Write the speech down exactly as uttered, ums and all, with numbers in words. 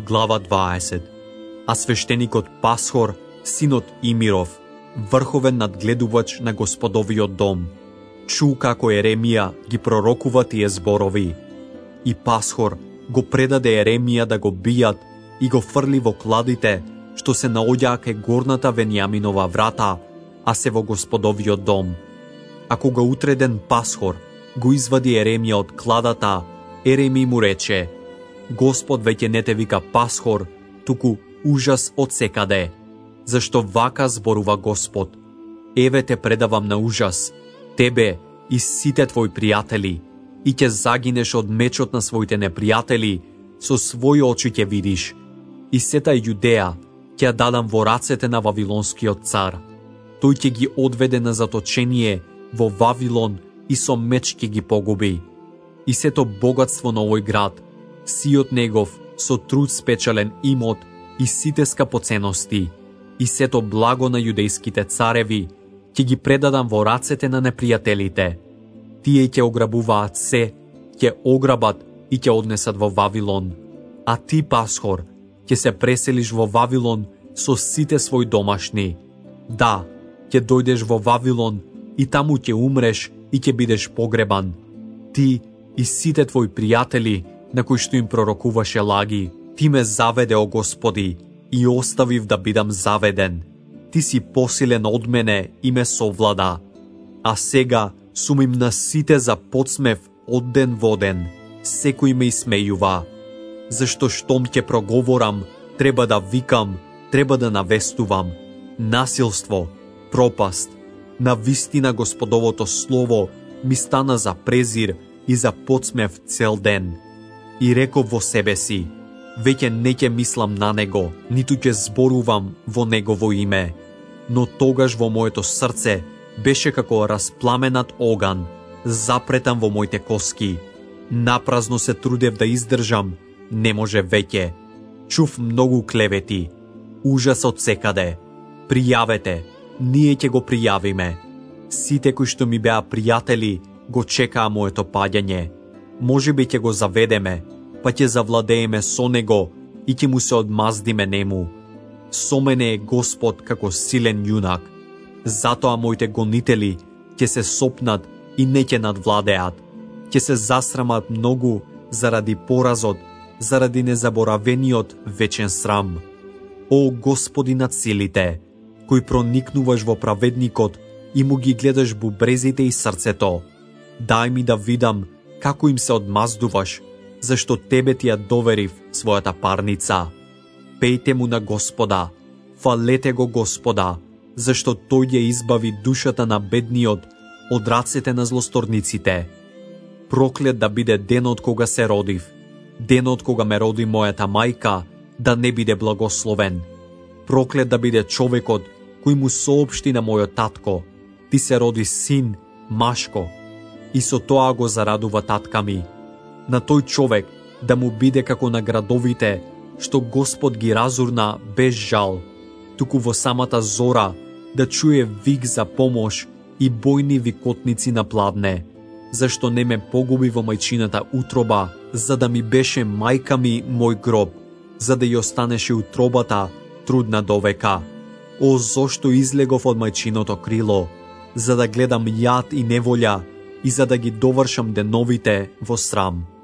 глава дваесет. А свештеникот Пасхор, синот Имиров, врховен надгледувач на Господовиот дом, чу како Еремија ги пророкува тие зборови. И Пасхор го предаде Еремија да го бијат и го фрли во кладите, што се наоѓаа кај горната Венијаминова врата, а се во Господовиот дом. А кога утреден Пасхор го извади Еремија од кладата, Еремија му рече: Господ веќе не те вика Пасхор, туку ужас од секаде. Зашто вака зборува Господ: еве те предавам на ужас, тебе и сите твои пријатели, и ќе загинеш од мечот на своите непријатели, со своји очи ќе видиш. И сета Јудеја ќе ја дадам во рацете на Вавилонскиот цар. Тој ќе ги одведе на заточение во Вавилон и со меч ќе ги погуби. И сето богатство на овој град, сиот негов, со труд спечален имот и сите скапоценности, и сето благо на јудејските цареви, ќе ги предадам во рацете на непријателите. Тие ќе ограбуваат се, ќе ограбат и ќе однесат во Вавилон. А ти, Пасхор, ќе се преселиш во Вавилон со сите своји домашни. Да, ќе дојдеш во Вавилон и таму ќе умреш и ќе бидеш погребан. Ти и сите твои пријатели, на кои што им пророкуваше лаги. Ти ме заведе, о Господи, и оставив да бидам заведен. Ти си посилен од мене и ме совлада. А сега сум им на сите за подсмев од ден во ден. Секој ме исмејува. Зашто штом ќе проговорам, треба да викам, треба да навестувам. Насилство, пропаст. На вистина Господовото слово ми стана за презир и за подсмев цел ден. И реков во себе си: веќе не ќе мислам на него, ниту ќе зборувам во негово име. Но тогаш во моето срце беше како распламенат оган, запретан во моите коски. Напразно се трудев да издржам, не може веќе. Чув многу клевети, ужас од секаде. Пријавете, ние ќе го пријавиме. Сите кои што ми беа пријатели го чекаа моето паѓање. Може би ќе го заведеме, па ќе завладееме со него и ќе му се одмаздиме нему. Со мене е Господ како силен јунак. Затоа моите гонители ќе се сопнат и не ќе надвладеат. Ќе се засрамат многу заради поразот, заради незаборавениот вечен срам. О Господи над силите, кој проникнуваш во праведникот и му ги гледаш бубрезите и срцето, дај ми да видам како им се одмаздуваш, зашто тебе ти ја доверив својата парница. Пејте му на Господа, фалете го Господа, зашто тој ја избави душата на бедниот од рацете на злосторниците. Проклет да биде денот кога се родив, денот кога ме роди мојата мајка, да не биде благословен. Проклет да биде човекот кој му соопшти на мојот татко: ти се роди син, машко, и со тоа го зарадува татка ми. На тој човек да му биде како на градовите, што Господ ги разурна без жал, туку во самата зора да чуе вик за помош и бојни викотници на пладне, зашто не ме погуби во мајчината утроба, за да ми беше мајка ми мој гроб, за да ја останеше утробата трудна довека. О, зошто излегов од мајчиното крило, за да гледам јад и неволја и за да ги довршам деновите во срам.